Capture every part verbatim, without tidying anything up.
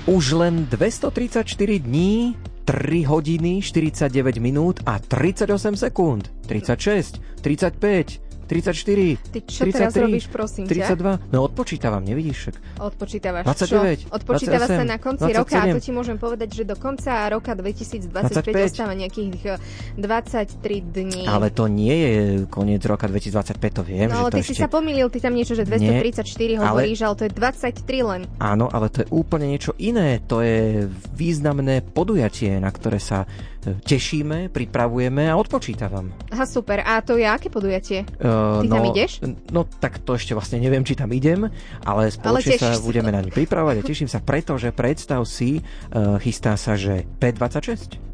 Už len dvestotridsaťštyri dní, tri hodiny, štyridsaťdeväť minút a tridsaťosem sekúnd. tridsaťšesť, tridsaťpäť, tridsaťštyri, Ty čo tridsaťtri, teraz robíš, prosím ťa? tridsaťdva. No odpočítavam, nevidíš však. Odpočítavaš dvadsaťdeväť, čo? Odpočítava dvadsaťosem, sa na konci dvadsaťsedem. roka a to ti môžem povedať, že do konca roka dvetisícdvadsaťpäť dvadsaťpäť. ostáva nejakých dvadsaťtri dní. Ale to nie je koniec roka dvetisícdvadsaťpäť, to viem. No že ale to ty ešte... si sa pomýlil, ty tam niečo, že dvestotridsaťštyri ale... hovoríš, ale to je dvadsaťtri len. Áno, ale to je úplne niečo iné. To je významné podujatie, na ktoré sa tešíme, pripravujeme a odpočítavam. Aha, super. A to je aké podujatie? Uh, Ty no, tam ideš? No tak to ešte vlastne neviem, či tam idem, ale spoločne sa budeme na ne pripravovať a teším sa, pretože predstav si, uh, chystá sa, že pé dvadsaťšesť.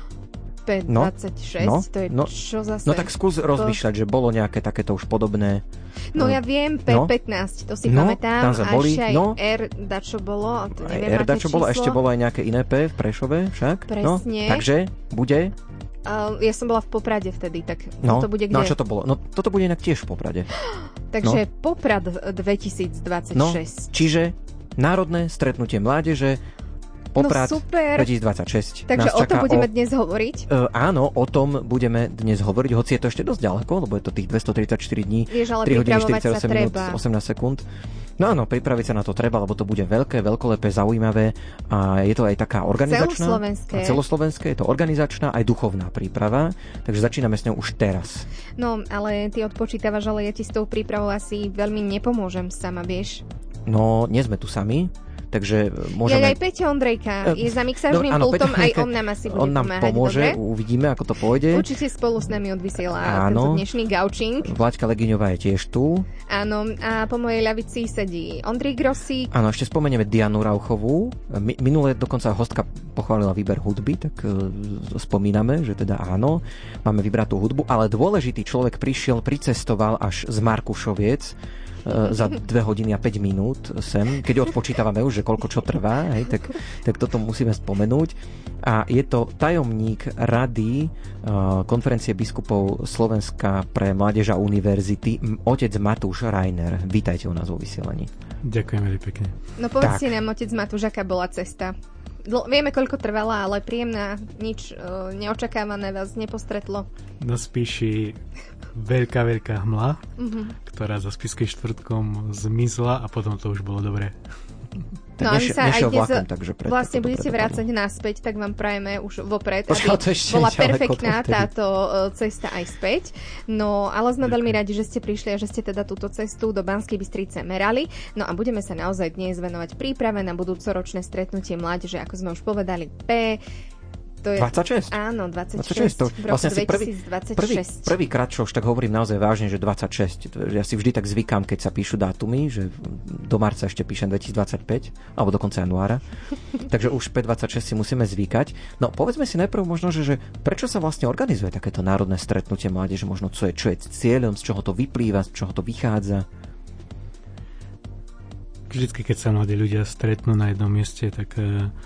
pé dvadsaťšesť? No, to je no, čo zase? No tak skús rozmýšľať, že bolo nejaké takéto už podobné. No ja viem, pé pätnásť, to si no, pamätám. Tam sme a boli, ešte aj no, R, dačo bolo, to neviem, R, dačo bolo, ešte bolo aj nejaké iné P v Prešove však. Presne. No, takže bude... Uh, ja som bola v Poprade vtedy, tak no, to bude kde? No a čo to bolo? No toto bude inak tiež v Poprade. Takže no. Poprad dvetisícdvadsaťšesť. No, čiže národné stretnutie mládeže Poprad no super. dvetisícdvadsaťšesť. Takže o tom budeme o... dnes hovoriť? Uh, áno, o tom budeme dnes hovoriť, hoci je to ešte dosť ďaleko, lebo je to tých dvestotridsaťštyri dní, Vieš, ale tri hodiny pripravovať štyridsaťosem sa minút, treba. osemnásť sekúnd. No áno, pripraviť sa na to treba, lebo to bude veľké, veľkolepé, zaujímavé a je to aj taká organizačná. Celoslovenské. Celoslovenské, je to organizačná aj duchovná príprava, takže začíname s ňou už teraz. No, ale ty odpočítavaš, ale ja ti s tou prípravou asi veľmi nepomôžem sama, vieš? No, nie sme tu sami. Takže môžeme... Ja aj Peťo Ondrejka je za mixážnym no, áno, pultom, Peťo, aj on nám asi bude on nám pomáhať, pomôže, dobre? Uvidíme, ako to pôjde. Určite spolu s nami odvysiela tento dnešný gaučing. Vláďka Legiňová je tiež tu. Áno, a po mojej ľavici sedí Ondrej Grosík. Áno, ešte spomenieme Dianu Rauchovú. Minulé dokonca hostka pochválila výber hudby, tak uh, spomíname, že teda áno, máme vybratú hudbu, ale dôležitý človek prišiel, pricestoval až z Markušoviec za dve hodiny a päť minút sem, keď odpočítavame už, že koľko čo trvá, hej, tak, tak toto musíme spomenúť. A je to tajomník rady uh, konferencie biskupov Slovenska pre mládež a univerzity, otec Matúš Rainer. Vítajte u nás vo vysielaní. Ďakujem veľmi pekne. No povedzte nám, otec Matúš, aká bola cesta? Dl- vieme, koľko trvala, ale príjemná, nič uh, neočakávané vás nepostretlo. Na Spíši veľká, veľká hmla, uh-huh. ktorá za Spišským štvrtkom zmizla a potom to už bolo dobré. No a my sa aj dnes vlakom, takže vlastne budete vrácať naspäť, tak vám prajeme už vopred, Počkal, aby bola perfektná táto cesta aj späť. No, ale sme veľmi radi, že ste prišli a že ste teda túto cestu do Banskej Bystrice merali. No a budeme sa naozaj dnes venovať príprave na budúcoročné stretnutie mládeže, ako sme už povedali, P... To je, dvadsaťšesť? Áno, dvadsaťšesť. dvadsaťšesť to, v roku vlastne prvý, prvý, prvýkrát, čo už tak hovorím naozaj vážne, že dvadsaťšesť. Ja si vždy tak zvykám, keď sa píšu dátumy, že do marca ešte píšem dvetisícdvadsaťpäť, alebo do konca januára. Takže už pé dvadsaťšesť si musíme zvykať. No povedzme si najprv možno, že, že prečo sa vlastne organizuje takéto národné stretnutie mládeže, možno čo je, čo je cieľom, z čoho to vyplýva, z čoho to vychádza? Vždycky, keď sa mladí ľudia stretnú na jednom mieste, tak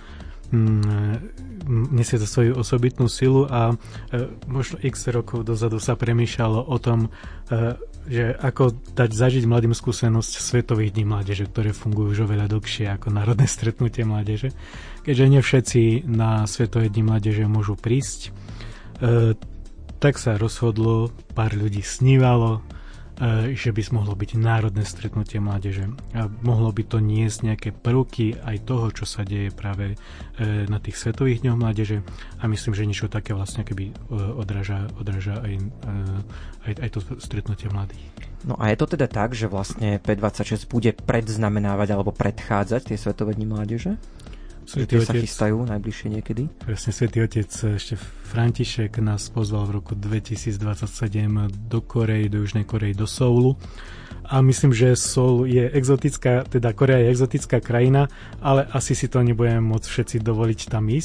nesie to svoju osobitnú silu a e, možno x rokov dozadu sa premýšľalo o tom, e, že ako dať zažiť mladým skúsenosť Svetových dní mládeže, ktoré fungujú už oveľa dlhšie ako národné stretnutie mládeže. Keďže nie všetci na Svetové dní mládeže môžu prísť, e, tak sa rozhodlo, pár ľudí snívalo, že by mohlo byť národné stretnutie mládeže a mohlo by to niesť nejaké prvky aj toho, čo sa deje práve na tých Svetových dňoch mládeže a myslím, že niečo také vlastne keby odráža, odráža aj, aj, aj to stretnutie mladých. No a je to teda tak, že vlastne pé dvadsaťšesť bude predznamenávať alebo predchádzať tie Svetové dni mládeže? Svetý otec, sa chystajú najbližšie niekedy? Presne, Svätý Otec ešte František nás pozval v roku dvetisícdvadsaťsedem do Korei, do Južnej Korei, do Soulu. A myslím, že Soul je exotická, teda Korea je exotická krajina, ale asi si to nebudeme môcť všetci dovoliť tam ísť,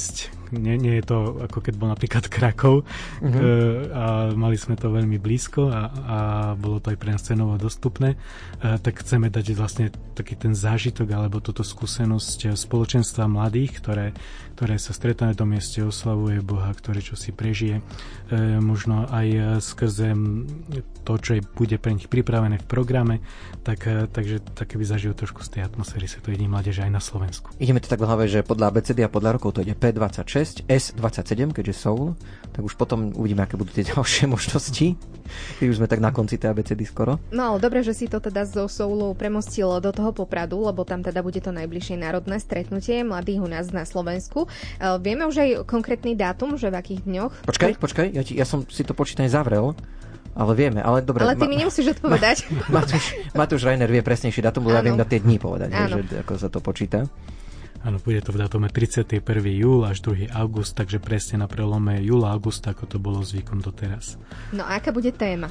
nie, nie je to ako keď bol napríklad Krakov uh-huh. a mali sme to veľmi blízko a, a bolo to aj pre nás cenovo dostupné, a, tak chceme dať vlastne taký ten zážitok alebo túto skúsenosť spoločenstva mladých, ktoré, ktoré sa stretnú v tom mieste, oslavuje Boha, ktoré čo si prežije, e, možno aj skrze to, čo je, bude pre nich pripravené v programe, tak, takže tak by zažijú trošku z tej atmosféry Svetových dní mládeže aj na Slovensku. Ideme to tak v hlave, že podľa abecedy a podľa rokov to ide pé dvadsaťšesť, es dvadsaťsedem, keďže Soul, tak už potom uvidíme, aké budú tie ďalšie možnosti. Keď už sme tak na konci tej abecedy skoro. No ale dobre, že si to teda zo Soulu premostilo do toho Popradu, lebo tam teda bude to najbližšie národné stretnutie mladých u nás na Slovensku. Uh, vieme už aj konkrétny dátum, že v akých dňoch? Počkaj, počkaj, ja, ti, ja som si to počítanie zavrel. Ale vieme, ale dobre. Ale ty mi nemusíš odpovedať. Matúš, Matúš Reiner vie presnejší dátum, bo ja viem na tie dní povedať, že, ako sa to počíta. Áno, bude to v dátume tridsiateho prvého júla až druhého augusta, takže presne na prelome júla a augusta, ako to bolo zvykom doteraz. No a aká bude téma?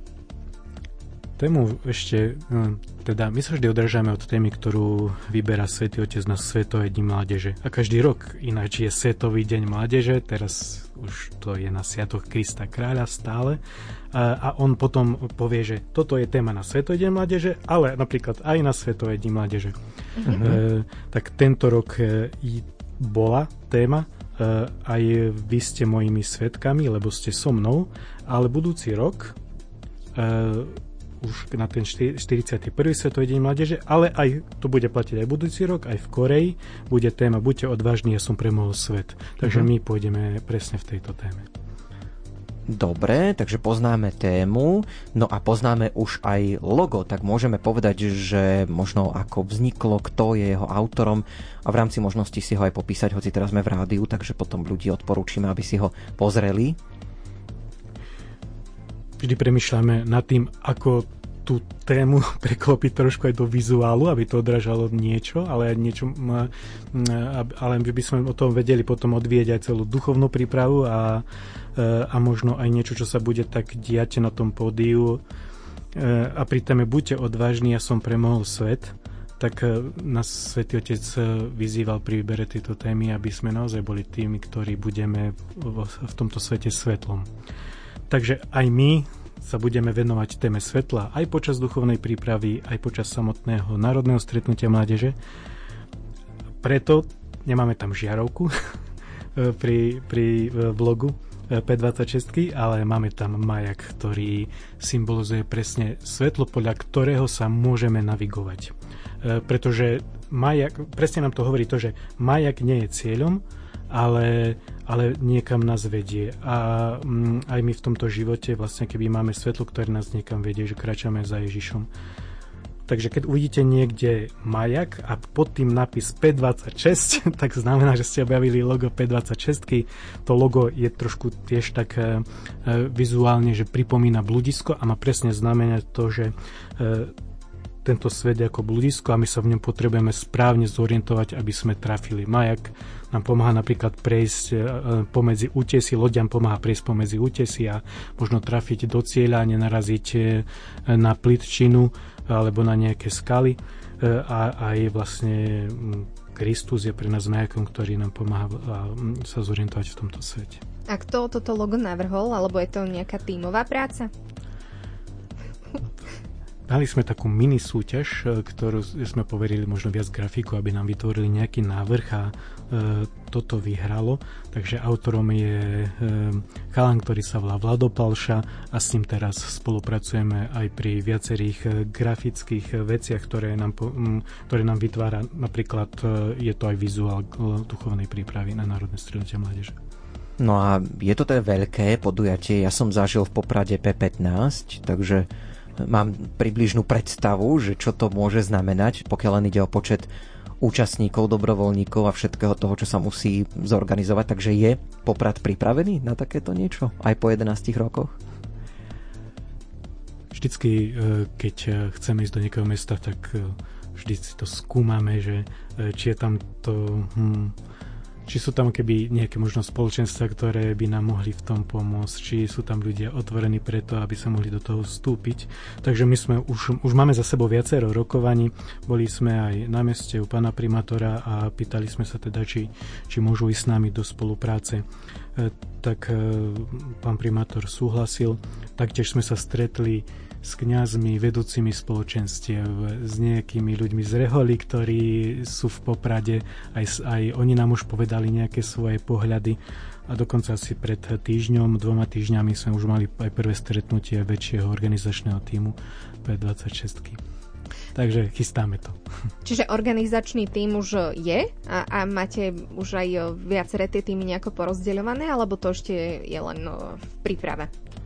Tému ešte, teda my sa vždy odrážame od témy, ktorú vyberá Svätý Otec na Svetové dni mládeže. A každý rok ináč je Svetový deň mládeže, teraz už to je na Sviatok Krista Kráľa stále. A on potom povie, že toto je téma na Svetový deň mládeže, ale napríklad aj na Svetové dni mládeže. Mhm. E, tak tento rok bola téma, e, aj vy ste mojimi svedkami, lebo ste so mnou, ale budúci rok e, už na ten štyridsiaty prvý Svetový deň mládeže, ale aj to bude platiť aj budúci rok, aj v Koreji bude téma Buďte odvážni, ja som premohol svet. Takže uh-huh. my pôjdeme presne v tejto téme. Dobre, takže poznáme tému, no a poznáme už aj logo, tak môžeme povedať, že možno ako vzniklo, kto je jeho autorom a v rámci možnosti si ho aj popísať, hoci teraz sme v rádiu, takže potom ľudí odporúčime, aby si ho pozreli. Vždy premýšľame nad tým, ako tú tému preklopiť trošku aj do vizuálu, aby to odrážalo niečo, ale aj niečo, ale by sme o tom vedeli potom odvieť aj celú duchovnú prípravu a, a možno aj niečo, čo sa bude tak diať na tom pódiu. A pri téme Buďte odvážni, ja som premohol svet, tak nás Svätý Otec vyzýval pri výbere tejto témy, aby sme naozaj boli tými, ktorí budeme v, v tomto svete svetlom. Takže aj my sa budeme venovať téme svetla aj počas duchovnej prípravy, aj počas samotného národného stretnutia mládeže. Preto nemáme tam žiarovku pri, pri blogu pé dvadsaťšesť, ale máme tam majak, ktorý symbolizuje presne svetlo, podľa ktorého sa môžeme navigovať. Pretože majak, presne nám to hovorí to, že majak nie je cieľom, ale, ale niekam nás vedie. A mm, aj my v tomto živote, vlastne keby máme svetlo, ktoré nás niekam vedie, že kráčame za Ježišom. Takže keď uvidíte niekde majak a pod tým nápis pé dvadsaťšesť, tak znamená, že ste objavili logo pé dvadsaťšesť. To logo je trošku tiež tak e, vizuálne, že pripomína bludisko a má presne znamenať to, že e, tento svet je ako bludisko a my sa v ňom potrebujeme správne zorientovať, aby sme trafili. Majak nám pomáha napríklad prejsť pomedzi útesy, loďam pomáha prejsť pomedzi útesy a možno trafiť do cieľa, nenaraziť na plitčinu alebo na nejaké skaly. A aj vlastne Kristus je pre nás majakom, ktorý nám pomáha sa zorientovať v tomto svete. A kto toto logo navrhol? Alebo je to nejaká tímová práca? Dali sme takú mini súťaž, ktorú sme poverili možno viac grafiku, aby nám vytvorili nejaký návrh a e, toto vyhralo. Takže autorom je e, chalan, ktorý sa volá Vlado Palša a s ním teraz spolupracujeme aj pri viacerých e, grafických veciach, ktoré nám, po, m, ktoré nám vytvára. Napríklad e, je to aj vizuál duchovnej prípravy na Národné stretnutie mládeže. No a je to teda veľké podujatie. Ja som zažil v Poprade pé pätnásť, takže mám približnú predstavu, že čo to môže znamenať, pokiaľ len ide o počet účastníkov, dobrovoľníkov a všetkého toho, čo sa musí zorganizovať. Takže je Poprad pripravený na takéto niečo aj po jedenástich rokoch? Vždycky, keď chceme ísť do nejakého mesta, tak vždy si to skúmame, že či je tam to... Hm, či sú tam keby nejaké možno spoločenstva, ktoré by nám mohli v tom pomôcť, či sú tam ľudia otvorení preto, aby sa mohli do toho vstúpiť. Takže my sme už, už máme za sebou viacero rokovaní, boli sme aj na meste u pána primátora a pýtali sme sa teda, či, či môžu ísť s nami do spolupráce. E, tak e, pán primátor súhlasil, taktiež sme sa stretli s kňazmi, vedúcimi spoločenstiev, s nejakými ľuďmi z Reholy, ktorí sú v Poprade. Aj, aj oni nám už povedali nejaké svoje pohľady. A dokonca asi pred týždňom, dvoma týždňami sme už mali aj prvé stretnutie väčšieho organizačného tímu pé dvadsaťšesť. Takže chystáme to. Čiže organizačný tím už je a, a máte už aj viaceré tie týmy nejako porozdeľované, alebo to ešte je len no, v príprave?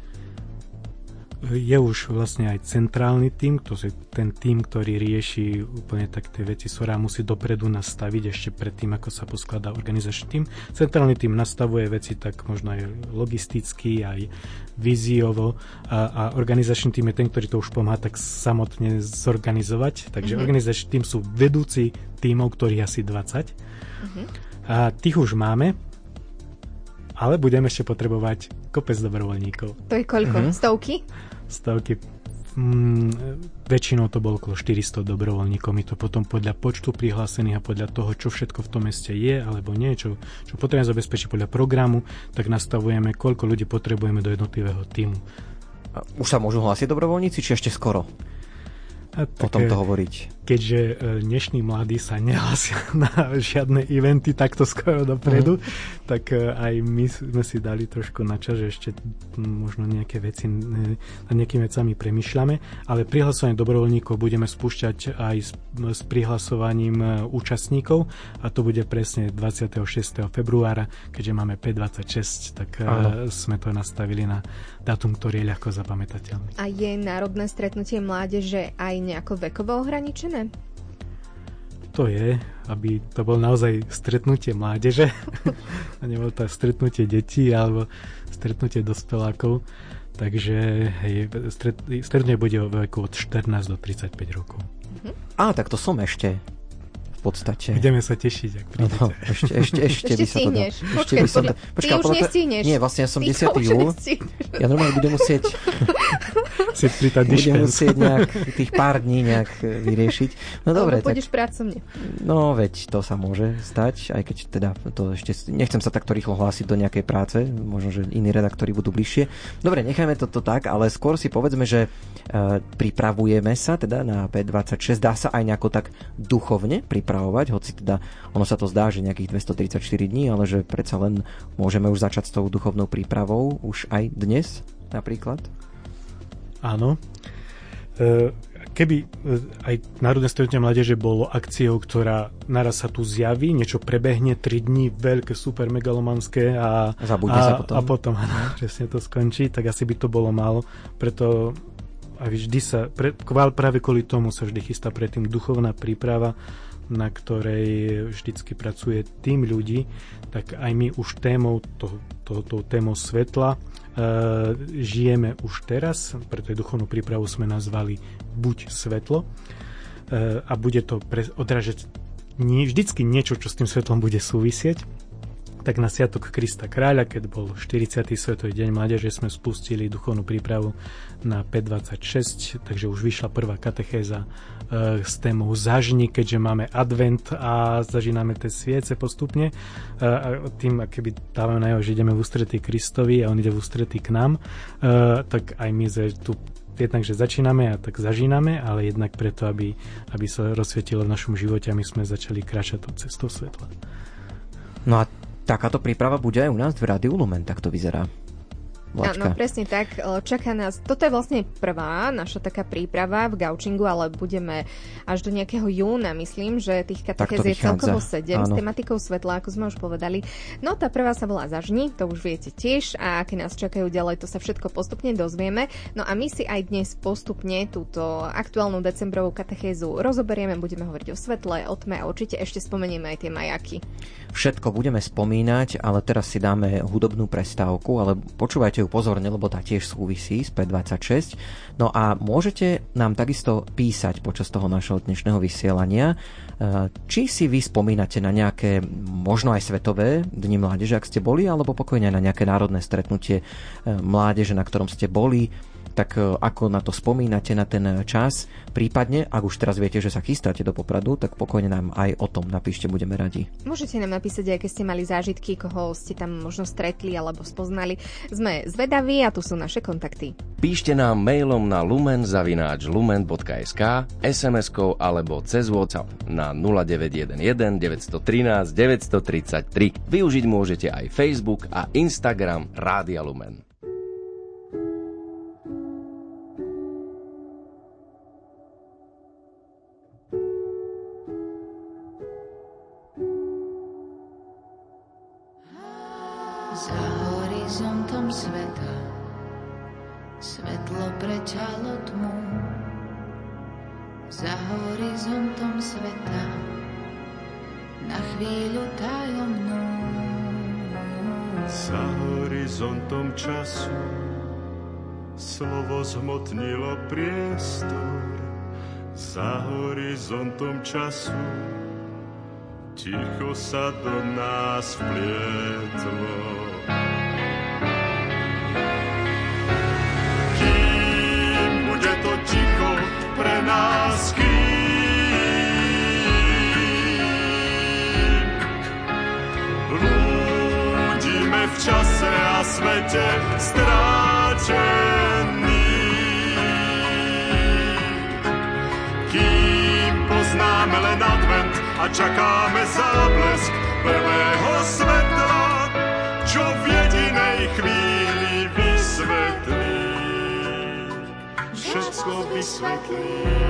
Je už vlastne aj centrálny tím, to je ten tím, ktorý rieši úplne tak tie veci, ktorá musí dopredu nastaviť ešte predtým, ako sa poskladá organizačný tím. Centrálny tím nastavuje veci tak možno aj logisticky, aj víziovo a, a organizačný tím je ten, ktorý to už pomáha tak samotne zorganizovať. Takže mm-hmm. organizačný tím sú vedúci tímov, ktorých asi dvadsať. Mm-hmm. A tých už máme, ale budeme ešte potrebovať kopec dobrovoľníkov. To je koľko? Mm-hmm. Stovky? Stovky. Mm, väčšinou to bolo okolo štyristo dobrovoľníkov. My to potom podľa počtu prihlásených a podľa toho, čo všetko v tom meste je, alebo nie, čo, čo potrebujeme zabezpečiť podľa programu, tak nastavujeme, koľko ľudí potrebujeme do jednotlivého tímu. A už sa môžu hlásiť dobrovoľníci, či ešte skoro? A o tomto hovoriť. Keďže dnešní mladí sa nehlásia na žiadne eventy takto skoro dopredu, mm. tak aj my sme si dali trošku na čas, že ešte možno nejaké veci, nad nejakými vecami premýšľame, ale prihlasovanie dobrovoľníkov budeme spúšťať aj s, s prihlasovaním účastníkov a to bude presne dvadsiateho šiesteho februára, keďže máme pé dvadsaťšesť, tak Áno. sme to nastavili na dátum, ktorý je ľahko zapamätateľný. A je národné stretnutie mládeže aj nejako vekovo ohraničené? To je, aby to bol naozaj stretnutie mládeže a nebolo to stretnutie detí alebo stretnutie dospelákov. Takže hej, stret, stretnutie bude o veku od štrnásť do tridsaťpäť rokov. Á, tak to som ešte v podstate. Budeme sa tešiť, ak prídete. No, ešte, ešte, ešte, ešte by sa to dal. Počkaj, by som to... Ty už podľa... nestihneš. Nie, vlastne ja som desiateho júla. Ja normálne budem musieť si pritať budem musieť nejak tých pár dní nejak vyriešiť. No dobre. Alebo pôjdeš tak... pracovne. No veď, to sa môže stať, aj keď teda to ešte... Nechcem sa takto rýchlo hlásiť do nejakej práce, možno, že iní redaktori budú bližšie. Dobre, nechajme toto tak, ale skôr si povedzme, že uh, pripravujeme sa teda na pé dvadsaťšesť. Dá sa aj nejako tak duchovne pripravovať, hoci teda ono sa to zdá, že nejakých dvestotridsaťštyri dní, ale že predsa len môžeme už začať s tou duchovnou prípravou už aj dnes napríklad? Áno. Keby aj Národné stretnutie mládeže bolo akciou, ktorá naraz sa tu zjaví, niečo prebehne, tri dni, veľké, super megalomanské a, Zabudne a, sa potom. a potom áno, presne to skončí, tak asi by to bolo málo. Preto aj vždy sa, pre, práve kvôli tomu sa vždy chystá predtým duchovná príprava, na ktorej vždycky pracuje tým ľudí, tak aj my už témou, to, to, to témou svetla uh, žijeme už teraz, preto aj duchovnú prípravu sme nazvali Buď svetlo uh, a bude to pre, odrážať nie, vždycky niečo, čo s tým svetlom bude súvisieť. Tak na Sviatok Krista Kráľa, keď bol štyridsiaty Svetový deň mládeže, sme spustili duchovnú prípravu na pé dvadsaťšesť, takže už vyšla prvá katechéza e, s témou Zažni, keďže máme advent a zažíname tie sviece postupne. E, a tým, keby dávame najavo, že ideme v ústretí Kristovi a on ide v ústretí k nám, e, tak aj my tu jednak, že začíname a tak zažíname, ale jednak preto, aby, aby sa rozsvietilo v našom živote a my sme začali kráčať tou cestou svetla. No a takáto príprava bude aj u nás v Rádiu Lumen, tak to vyzerá. Áno, presne tak. Čaká nás, toto je vlastne prvá naša taká príprava v Gaučingu, ale budeme až do nejakého júna, myslím, že tých katechéz je celkovo sedem s tematikou svetla, ako sme už povedali. No tá prvá sa volá Zažni, to už viete tiež a aké nás čakajú ďalej, to sa všetko postupne dozvieme. No a my si aj dnes postupne túto aktuálnu decembrovú katechézu rozoberieme, budeme hovoriť o svetle, o tme a určite ešte spomenieme aj tie majaky. Všetko budeme spomínať, ale teraz si dáme hudobnú prestávku, ale počúvajte ju pozorne, lebo tá tiež súvisí s pé dvadsaťšesť. No a môžete nám takisto písať počas toho našho dnešného vysielania, či si vy spomínate na nejaké, možno aj svetové dni mládeže, ak ste boli, alebo pokojne aj na nejaké národné stretnutie mládeže, na ktorom ste boli, tak ako na to spomínate, na ten čas. Prípadne, ak už teraz viete, že sa chystáte do Popradu, tak pokojne nám aj o tom napíšte, budeme radi. Môžete nám napísať, aké ste mali zážitky, koho ste tam možno stretli alebo spoznali. Sme zvedaví a tu sú naše kontakty. Píšte nám mailom na lumen zavináč lumen bodka es ká, es em eskou alebo cez WhatsApp na nula deväť jeden jeden deväť jedna tri deväť tri tri. Využiť môžete aj Facebook a Instagram Rádia Lumen. Za horizontom sveta svetlo prečalo tmu. Za horizontom sveta na chvíľu tajomnú. Za horizontom času slovo zhmotnilo priestor. Za horizontom času ticho sa do nás vplietlo. Kým bude to ticho pre nás, kým blúdime v čase a svete stráčení, kým poznáme len advent a čakáme záblesk prvého svetla, čo v jedinej chvíli vysvetlí, všetko vysvetlí.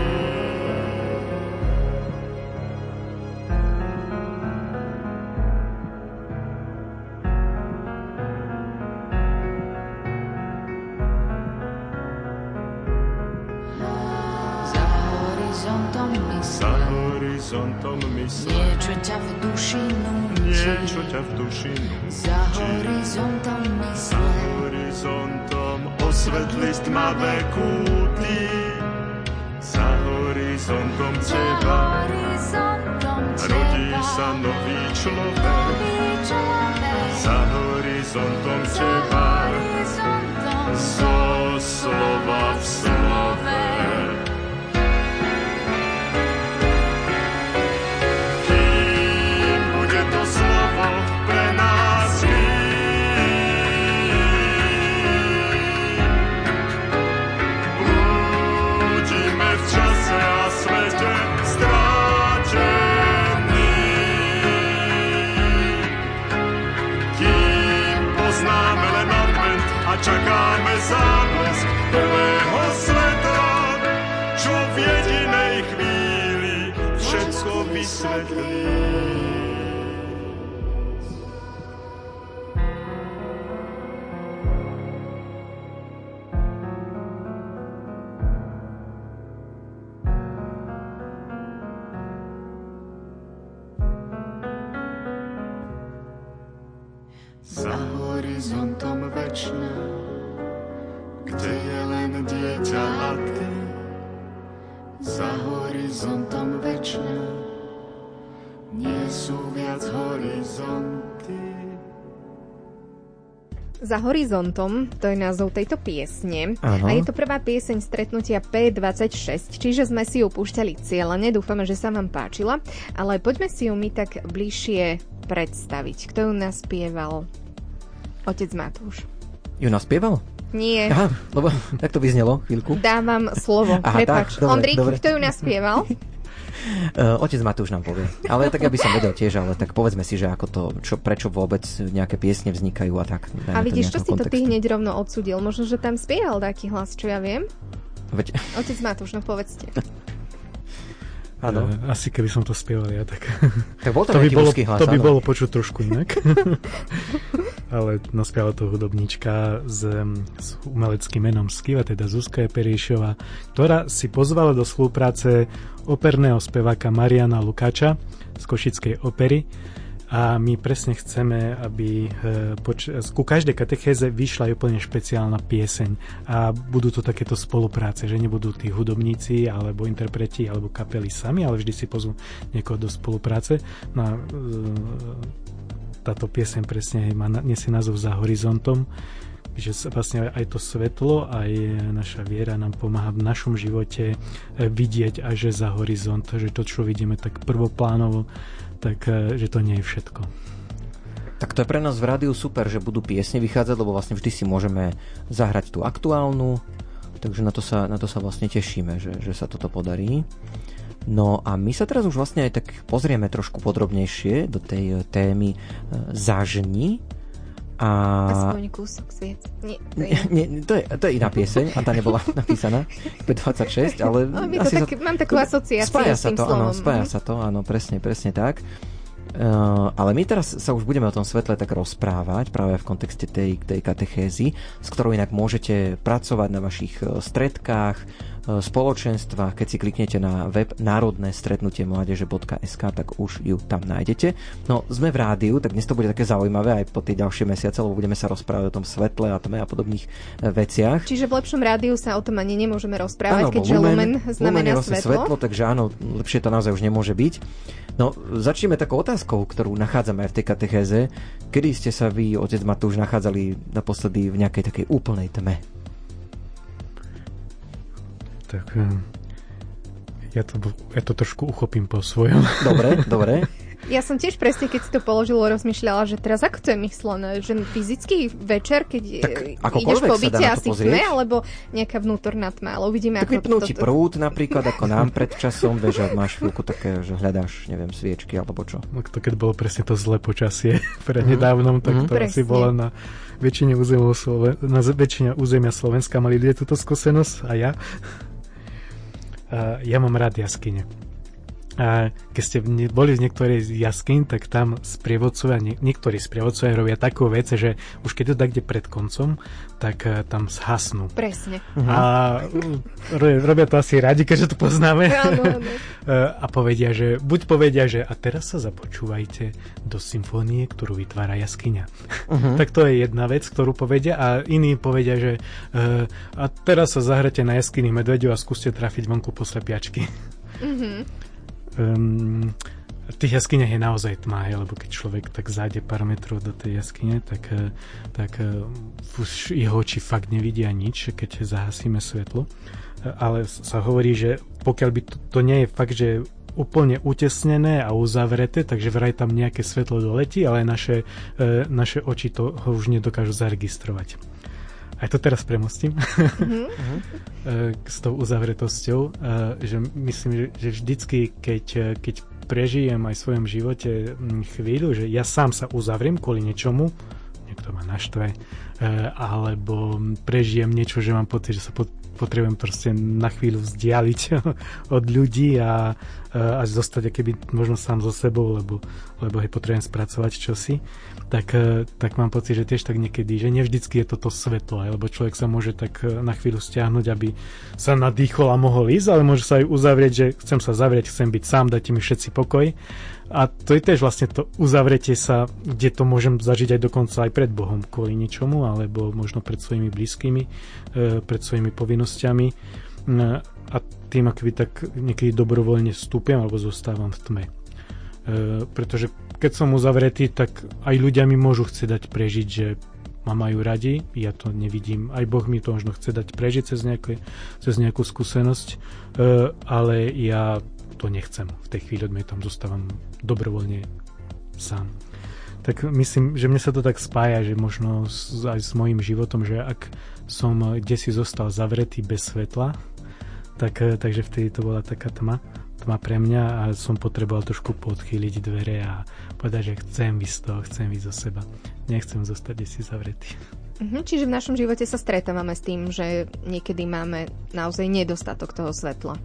Za horizontom mysle niečo ťa v duši núti, niečo ťa v duši núti. Za horizontom mysle za horizontom osvetli tmavé kúty. Za horizontom teba rodí sa nový človek. Za horizontom teba zo slova v slove. Čakáme záblesk prvého svetla, čo v jedinej chvíli všetko vysvetlí. Za horizontom večná, kde je len dieťa a ty. Za horizontom večná, nie sú viac horizonty. Za horizontom, to je názov tejto piesne. Áno. A je to prvá pieseň stretnutia pé dvadsaťšesť, čiže sme si ju púšťali cieľene, dúfame, že sa vám páčila, ale poďme si ju my tak bližšie predstaviť. Kto ju naspieval? Otec Matúš. Ju naspieval? Nie. Aha, lebo tak to vyznelo chvíľku. Dávam slovo. Aha, prepáč. tak, dobre, Ondrík, dobre. kto ju naspieval? Uh, otec Matúš nám povie. Ale tak, aby som vedel tiež, ale tak povedzme si, že ako to, čo, prečo vôbec nejaké piesne vznikajú a tak. A vidíš, čo si to ty hneď rovno odsudil? Možno, že tam spieval taký hlas, čo ja viem? Veď... Otec Matúš, no povedzte. Áno. Asi keby som to spieval ja, tak... Tak bol to, to by bolo, hlas, to by áno. bolo počuť trošku inak. Ale naspievala to hudobníčka s, s umeleckým menom Skiva, teda Zuzka Eperejšová, ktorá si pozvala do spolupráce operného speváka Mariana Lukáča z Košickej opery. A my presne chceme, aby poč- ku každej katechéze vyšla aj úplne špeciálna pieseň a budú to takéto spolupráce, že nebudú tí hudobníci alebo interpreti alebo kapely sami, ale vždy si pozvú niekoho do spolupráce. No a táto pieseň presne má, nesie názov Za horizontom, že vlastne aj to svetlo, aj naša viera nám pomáha v našom živote vidieť až za horizont, že to, čo vidíme tak prvoplánovo, tak že to nie je všetko. Tak to je pre nás v rádiu super, že budú piesne vychádzať, lebo vlastne vždy si môžeme zahrať tú aktuálnu, takže na to sa, na to sa vlastne tešíme, že, že sa toto podarí. No a my sa teraz už vlastne aj tak pozrieme trošku podrobnejšie do tej témy Zažni. A... Aspoň kúsok sviet. Nie, to je, nie, nie, to je, to je iná pieseň a tá nebola napísaná P dvadsaťšesť, ale... No, asi tak, sa... Mám takú asociáciu spája s sa tým to, slovom. Áno, spája sa to, áno, presne, presne tak. Uh, ale my teraz sa už budeme o tom svetle tak rozprávať práve v kontexte tej, tej katechézy, s ktorou inak môžete pracovať na vašich stredkách, spoločenstvách. Keď si kliknete na web národné stretnutie mládeže bodka es ká, tak už ju tam nájdete. No, sme v rádiu, tak dnes to bude také zaujímavé aj po tie ďalšie mesiace, lebo budeme sa rozprávať o tom svetle a tme a podobných veciach. Čiže v lepšom rádiu sa o tom ani nemôžeme rozprávať, áno, keďže lumen, lumen znamená lumen je vlastne svetlo. svetlo, takže áno, lepšie to naozaj už nemôže byť. No, začneme takou otázkou, ktorú nachádzame aj v tej katechéze. Kedy ste sa vy, otec Matúš, nachádzali naposledy v nejakej takej úplnej tme? Tak ja to, ja to trošku uchopím po svojom. Dobre, dobre. Ja som tiež presne, keď si to položilo, rozmýšľala, že teraz ako to je myslené? Že fyzicky večer, keď tak, ideš po byte asi v tme, alebo nejaká vnútorná tma, ale uvidíme, tak ako... Tak vypnúti to... prúd napríklad, ako nám pred časom, vieš, že máš chvíľku také, že hľadáš, neviem, sviečky alebo čo. No to keď bolo presne to zlé počasie prednedávnom, tak to mm-hmm. asi bolo na väčšine územia, Sloven... na väčšine územia Slovenska mali ľudia túto skúsenosť a ja. A ja mám rád jaskyne. A keď ste boli v niektorej jaskyni, tak tam sprievodcovia, nie, niektorí sprievodcovia robia takú vec, že už keď to tak ide pred koncom, tak uh, tam zhasnú. Presne. Uh-huh. A uh, robia to asi radi, keďže to poznáme. Áno, áno. A povedia, že buď povedia, že a teraz sa započúvajte do symfónie, ktorú vytvára jaskyňa. Uh-huh. Tak to je jedna vec, ktorú povedia, a iní povedia, že uh, a teraz sa zahrajte na jaskyni medveďov a skúste trafiť vonku po slepiačky. Mhm. Um, v tých jaskyniach je naozaj tma, lebo keď človek tak zájde pár metrov do tej jaskyne, tak, tak už jeho oči fakt nevidia nič, keď zahasíme svetlo. Ale sa hovorí, že pokiaľ by to, to nie je fakt, že úplne utesnené a uzavreté, takže vraj tam nejaké svetlo doletí, ale naše, naše oči to ho už nedokážu zaregistrovať. Aj to teraz premostím mm-hmm. s tou uzavretosťou, že myslím, že, že vždycky, keď, keď prežijem aj v svojom živote chvíľu, že ja sám sa uzavriem kvôli niečomu, niekto ma naštve, alebo prežijem niečo, že mám pocit, že sa potrebujem proste na chvíľu vzdialiť od ľudí a, a zostať keby možno sám so sebou, lebo, lebo hej, potrebujem spracovať čosi, tak, tak mám pocit, že tiež tak niekedy, že nevždycky je toto svetlo, lebo človek sa môže tak na chvíľu stiahnuť, aby sa nadýchol a mohol ísť, ale môže sa aj uzavrieť, že chcem sa zavrieť, chcem byť sám, dajte mi všetci pokoj. A to je tiež vlastne to uzavretie sa, kde to môžem zažiť aj dokonca aj pred Bohom kvôli ničomu, alebo možno pred svojimi blízkymi, pred svojimi povinnosťami. A tým akoby tak niekedy dobrovoľne vstúpiam alebo zostávam v tme. Pretože keď som uzavretý, tak aj ľudia mi môžu chcieť dať prežiť, že ma majú radi, ja to nevidím. Aj Boh mi to možno chce dať prežiť cez, nejaké, cez nejakú skúsenosť, ale ja to nechcem. V tej chvíli od mňa tam zostávam dobrovoľne sám. Tak myslím, že mne sa to tak spája, že možno aj s mojím životom, že ak som kdesi zostal zavretý bez svetla, tak, takže vtedy to bola taká tma, tma pre mňa a som potreboval trošku podchýliť dvere a povedať, že chcem ísť z toho, chcem ísť zo seba. Nechcem zostať kdesi zavretý. Mhm, čiže v našom živote sa stretávame s tým, že niekedy máme naozaj nedostatok toho svetla.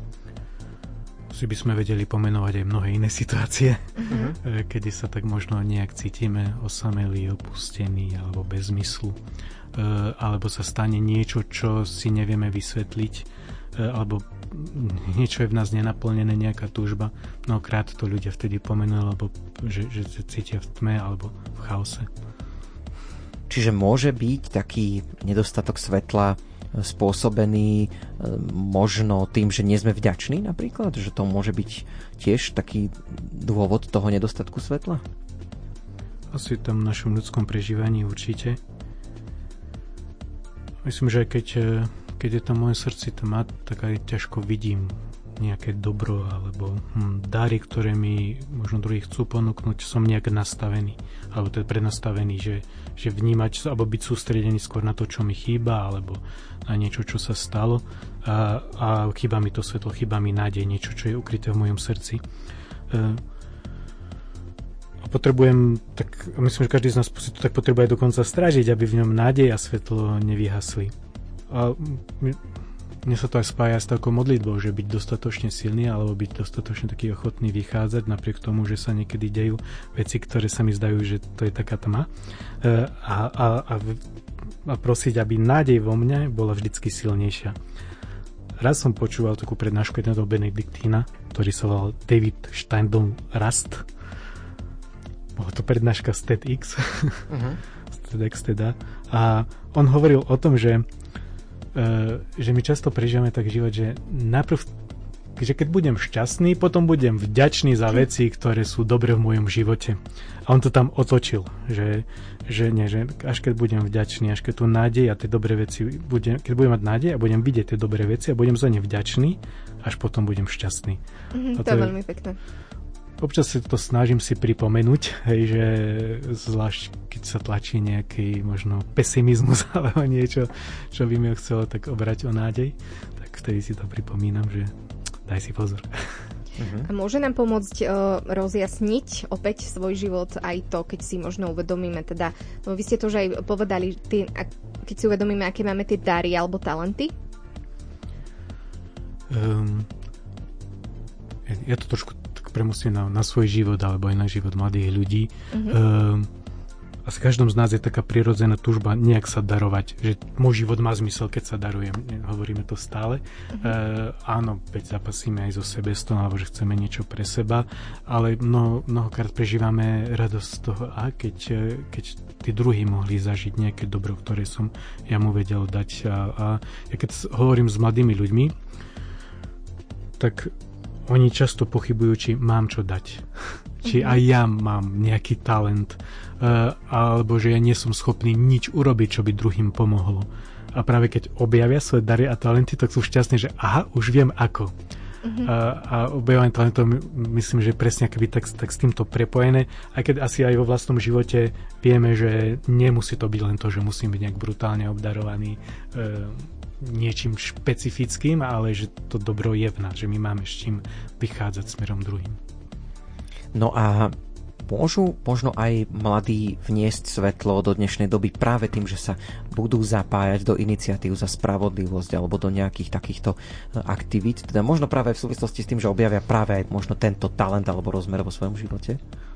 Si by sme vedeli pomenovať aj mnohé iné situácie, uh-huh. kedy sa tak možno nejak cítime osamelí, opustení alebo bez zmyslu, alebo sa stane niečo, čo si nevieme vysvetliť alebo niečo je v nás nenaplnené, nejaká túžba. Mnohokrát to ľudia vtedy pomenujú, alebo že, že sa cítia v tme alebo v chaose. Čiže môže byť taký nedostatok svetla spôsobený možno tým, že nie sme vďační napríklad? Že to môže byť tiež taký dôvod toho nedostatku svetla? Asi tam v našom ľudskom prežívaní určite. Myslím, že keď, keď je to v mojom srdci tma, tak aj ťažko vidím nejaké dobro alebo hm, dary, ktoré mi možno druhí chcú ponúknuť, som nejak nastavený alebo to je prednastavený, že, že vnímať alebo byť sústredený skôr na to, čo mi chýba alebo na niečo, čo sa stalo a, a chýba mi to svetlo, chýba mi nádej, niečo, čo je ukryté v mojom srdci. A potrebujem, tak myslím, že každý z nás si to tak potrebuje dokonca strážiť, aby v ňom nádej a svetlo nevyhasli. A mne sa to aj spája s takou modlitbou, že byť dostatočne silný alebo byť dostatočne taký ochotný vychádzať napriek tomu, že sa niekedy dejú veci, ktoré sa mi zdajú, že to je taká tma. A, a, a, a prosiť, aby nádej vo mne bola vždycky silnejšia. Raz som počúval takú prednášku jedného Benediktína, ktorý sa volal David Steindl Rast. Bola to prednáška z TEDx. Uh-huh. z TEDx teda. A on hovoril o tom, že Uh, že my často prežívame tak život, že najprv, že keď budem šťastný, potom budem vďačný za veci, ktoré sú dobre v mojom živote. A on to tam otočil, že, že, nie, že až keď budem vďačný, až keď tu nádej a tie dobré veci, budem, keď budem mať nádej a budem vidieť tie dobré veci a budem za ne vďačný, až potom budem šťastný. Mm-hmm, to, to je veľmi pekné. Občas si to snažím si pripomenúť, hej, že zvlášť keď sa tlačí nejaký možno pesimizmus alebo niečo, čo by mi ho chcelo tak obrať o nádej, tak vtedy si to pripomínam, že daj si pozor. Uh-huh. A môže nám pomôcť uh, rozjasniť opäť svoj život aj to, keď si možno uvedomíme, teda, no vy ste to už aj povedali, tý, keď si uvedomíme, aké máme tie dary alebo talenty? Um, ja, ja to trošku premusím na, na svoj život alebo aj na život mladých ľudí. Uh-huh. Um, a s každom z nás je taká prirodzená túžba nejak sa darovať, že môj život má zmysel, keď sa darujem. Hovoríme to stále. Uh-huh. Uh, áno, veď zapasíme aj zo sebestvom, alebo že chceme niečo pre seba, ale mnoho, mnohokrát prežívame radosť z toho, a keď, keď tí druhí mohli zažiť nejaké dobro, ktoré som ja mu vedel dať. A, a ja keď hovorím s mladými ľuďmi, tak oni často pochybujú, či mám čo dať. Či aj ja mám nejaký talent, uh, alebo že ja nie som schopný nič urobiť, čo by druhým pomohlo. A práve keď objavia svoje dary a talenty, tak sú šťastní, že aha, už viem ako. Uh-huh. A, a objavovanie talentov myslím, že presne akoby tak, tak s týmto prepojené, aj keď asi aj vo vlastnom živote vieme, že nemusí to byť len to, že musím byť nejak brutálne obdarovaný uh, niečím špecifickým, ale že to dobro je v nás, že my máme s čím vychádzať smerom druhým. No a môžu možno aj mladí vniesť svetlo do dnešnej doby práve tým, že sa budú zapájať do iniciatív za spravodlivosť alebo do nejakých takýchto aktivít, teda možno práve v súvislosti s tým, že objavia práve aj možno tento talent alebo rozmer vo svojom živote?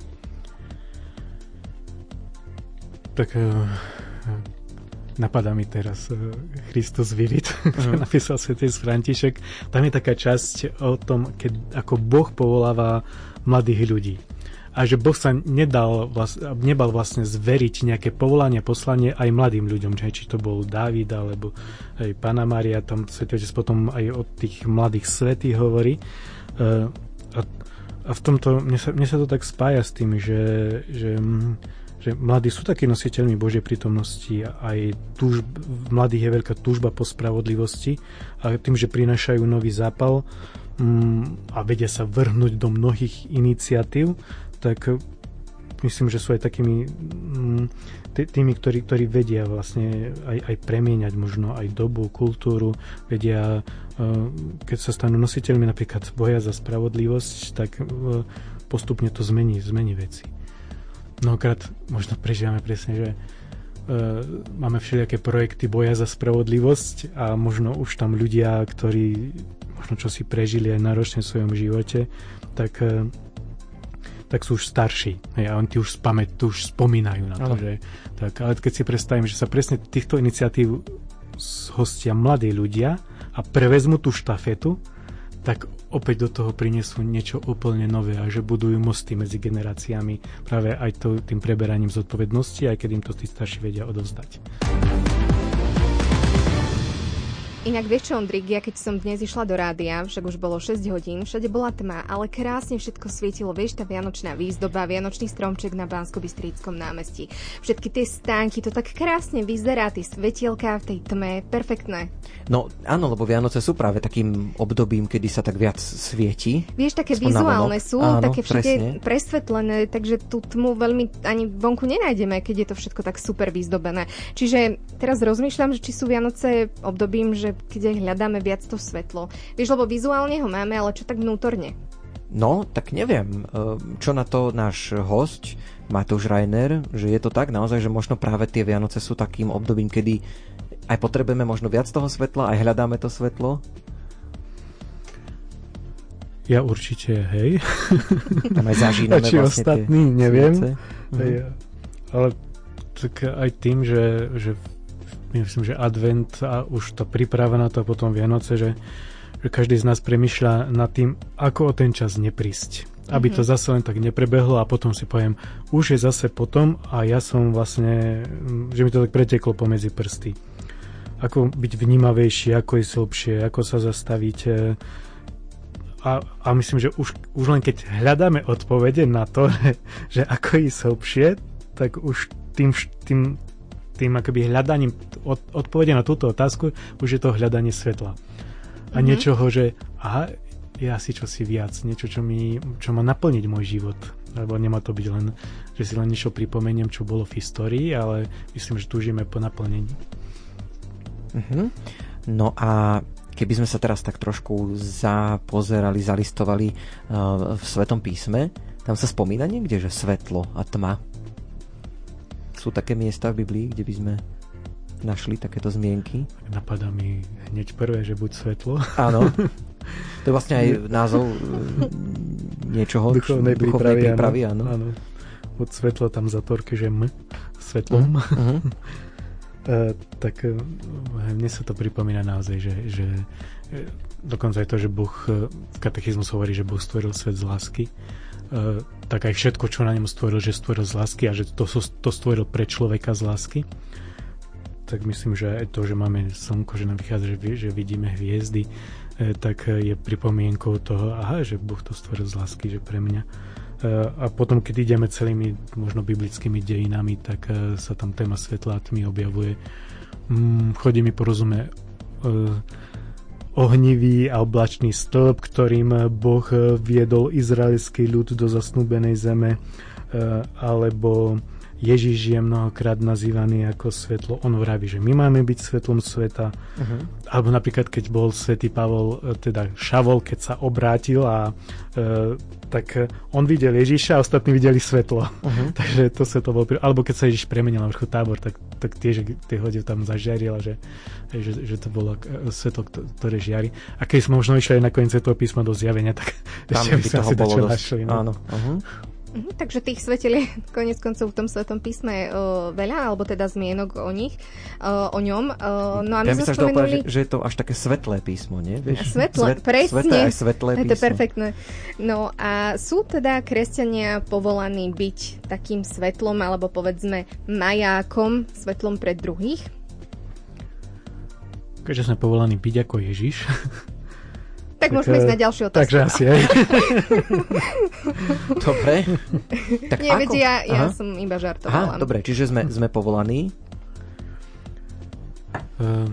Tak napadá mi teraz Christus Vivit, uh-huh. napísal svätý František. Tam je taká časť o tom, keď, ako Boh povoláva mladých ľudí. A že Boh sa nedal vlastne, nebal vlastne zveriť nejaké povolanie, poslanie aj mladým ľuďom. Či to bol Dávid, alebo aj Panna Mária, tam Svätý Otec potom aj o tých mladých svätých hovorí. A, a v tomto, mne sa, mne sa to tak spája s tým, že, že že mladí sú takí nositeľmi Božej prítomnosti, aj túž, v mladých je veľká túžba po spravodlivosti a tým, že prinášajú nový zápal um, a vedia sa vrhnúť do mnohých iniciatív, tak myslím, že sú aj takými um, tými, ktorí, ktorí vedia vlastne aj, aj premieňať možno aj dobu, kultúru, vedia, uh, keď sa stanú nositeľmi napríklad boja za spravodlivosť, tak uh, postupne to zmení, zmení veci. Mnohokrát možno prežívame presne, že uh, máme všelijaké projekty boja za spravodlivosť a možno už tam ľudia, ktorí možno čo si prežili aj náročne v svojom živote, tak, uh, tak sú už starší. Hej, a oni ti už, spamät, už spomínajú na to. Že, tak, ale keď si predstavím, že sa presne týchto iniciatív hostia mladí ľudia, a prevezmu tú štafetu, tak opäť do toho prinesú niečo úplne nové a že budujú mosty medzi generáciami práve aj to, tým preberaním zodpovednosti, aj keď im to tí starší vedia odovzdať. Inak vieš čo, Ondrik, ja keď som dnes išla do rádia, však už bolo šesť hodín, všade bola tma, ale krásne všetko svietilo, vieš, tá vianočná výzdoba, vianočný stromček na Banskobystrickom námestí. Všetky tie stánky, to tak krásne vyzerá, tie svetielka v tej tme, perfektné. No áno, lebo Vianoce sú práve takým obdobím, kedy sa tak viac svieti. Vieš, také vizuálne sú, áno, také všade presvetlené, takže tú tmu veľmi ani vonku nenájdeme, keď je to všetko tak super vyzdobené. Čiže teraz rozmýšľam, že či sú Vianoce obdobím, že keď hľadáme viac to svetlo. Vieš, lebo vizuálne ho máme, ale čo tak vnútorne? No, tak neviem. Čo na to náš hosť, Matúš Reiner, že je to tak naozaj, že možno práve tie Vianoce sú takým obdobím, kedy aj potrebujeme možno viac toho svetla, aj hľadáme to svetlo? Ja určite, hej. Tam aj zažíname či vlastne ostatní, tie neviem. Hej, ale tak aj tým, že, že myslím, že advent a už to príprava na to a potom Vianoce, že, že každý z nás premýšľa nad tým, ako o ten čas neprísť. Aby mm-hmm. to zase len tak neprebehlo a potom si poviem, už je zase potom a ja som vlastne, že mi to tak preteklo pomedzi prsty. Ako byť vnímavejší, ako ísť hlbšie, ako sa zastaviť. A, a myslím, že už, už len keď hľadáme odpovede na to, že, že ako ísť hlbšie, tak už tým, tým tým akoby hľadaním od, odpovede na túto otázku už je to hľadanie svetla. A mm-hmm. niečoho, že aha, je asi čosi viac, niečo, čo, mi, čo má naplniť môj život. Lebo nemá to byť len, že si len niečo pripomeniem, čo bolo v histórii, ale myslím, že túžime po naplnení. Mm-hmm. No a keby sme sa teraz tak trošku zapozerali, zalistovali uh, v Svetom písme, tam sa spomína niekde, že svetlo a tma. Sú také miesta v Biblii, kde by sme našli takéto zmienky? Napadá mi hneď prvé, že buď svetlo. Áno. To je vlastne aj názov niečoho. Duchovnej prípravy, prípravy áno. áno. Buď svetlo tam zatorke, že m, svetlom. Uh-huh. uh, tak uh, mne sa to pripomína naozaj, že, že dokonca aj to, že Boh, v katechizmus hovorí, že Boh stvoril svet z lásky. Uh, tak aj všetko, čo na ňom stvoril, že stvoril z lásky a že to, to stvoril pre človeka z lásky. Tak myslím, že aj to, že máme slnko, že nám vychádza, že, že vidíme hviezdy, uh, tak je pripomienkou toho, aha, že Boh to stvoril z lásky, že pre mňa. Uh, a potom, keď ideme celými možno biblickými dejinami, tak uh, sa tam téma svetla a tmy objavuje. Mm, chodí mi porozumie uh, ohnivý a oblačný stĺp, ktorým Boh viedol izraelský ľud do zasnúbenej zeme, alebo Ježiš je mnohokrát nazývaný ako svetlo. On vraví, že my máme byť svetlom sveta. Uh-huh. Alebo napríklad, keď bol svätý Pavol, teda Šavol, keď sa obrátil a e, tak on videl Ježiša a ostatní videli svetlo. Uh-huh. Takže to svetlo bolo... Alebo keď sa Ježiš premenil na vrchu Tábor, tak, tak tiež tie hodie tam zažiaril, že, že, že to bolo svetlo, ktoré žiari. A keď sme možno išli aj na koniec Svätého písma do Zjavenia, tak tam ešte by sme si dačo našli. No. Áno. Uh-huh. Mhm, takže tých svetel je konec koncov v tom Svetom písme uh, veľa, alebo teda zmienok o nich, uh, o ňom. Uh, no a my ja sme spomenuli... Povedať, že, že je to až také svetlé písmo, nie? Vieš? Svetlé, Svet, presne. Sveté aj svetlé písmo. Je to perfektné. No a sú teda kresťania povolaní byť takým svetlom, alebo povedzme majákom, svetlom pre druhých? Keďže sme povolaní byť ako Ježiš... Tak, tak môžeme ísť na ďalšiu otázku. Takže asi aj. Dobre. Tak Nie, ako? veď ja, ja som iba žartovala. Aha, dobre, čiže sme, sme povolaní. Uh,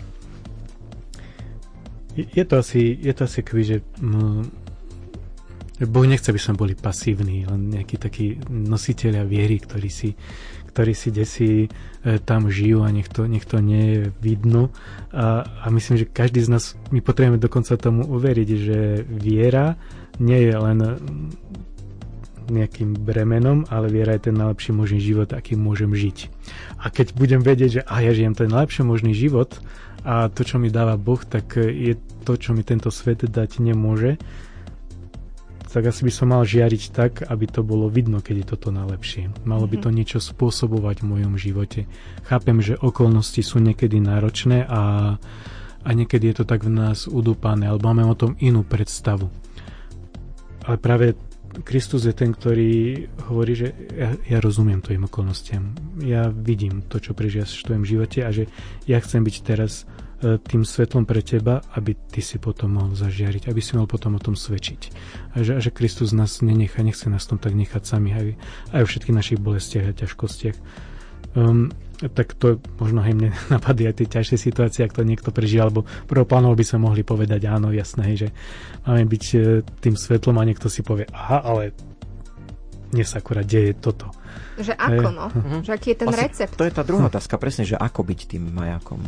je to asi, je to asi kví, že um, Boh nechce, aby sme boli pasívni, len nejakí takí nositeľia viery, ktorí si ktorí si desí e, tam žijú a nech to, nech to nie je vidno. A, a myslím, že každý z nás, my potrebujeme dokonca tomu uveriť, že viera nie je len nejakým bremenom, ale viera je ten najlepší možný život, aký môžem žiť. A keď budem vedieť, že a ja žijem ten najlepší možný život a to, čo mi dáva Boh, tak je to, čo mi tento svet dať nemôže, tak asi by som mal žiariť tak, aby to bolo vidno, keď je toto najlepšie. Malo by to niečo spôsobovať v mojom živote. Chápem, že okolnosti sú niekedy náročné a a niekedy je to tak v nás udúpané, alebo máme o tom inú predstavu. Ale práve Kristus je ten, ktorý hovorí, že ja, ja rozumiem tvojim okolnostiam. Ja vidím to, čo prežívaš v tvojom živote a že ja chcem byť teraz tým svetlom pre teba, aby ty si potom mohol zažiariť, aby si mohol potom o tom svedčiť. A že, a že Kristus nás nenechá, nechce nás tom tak nechať sami aj, aj o všetkých našich bolestiach a ťažkostiach. Um, tak to možno aj mne napadli aj tie ťažšie situácie, ak to niekto prežil, alebo prvoplánovo by sa mohli povedať áno, jasné, že máme byť tým svetlom a niekto si povie, aha, ale mne sa akurát deje toto. Že ako, no? Uh-huh. Že aký je ten vlastne, recept? To je tá druhá otázka, presne, že ako byť tým majakom.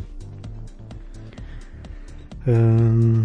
Um,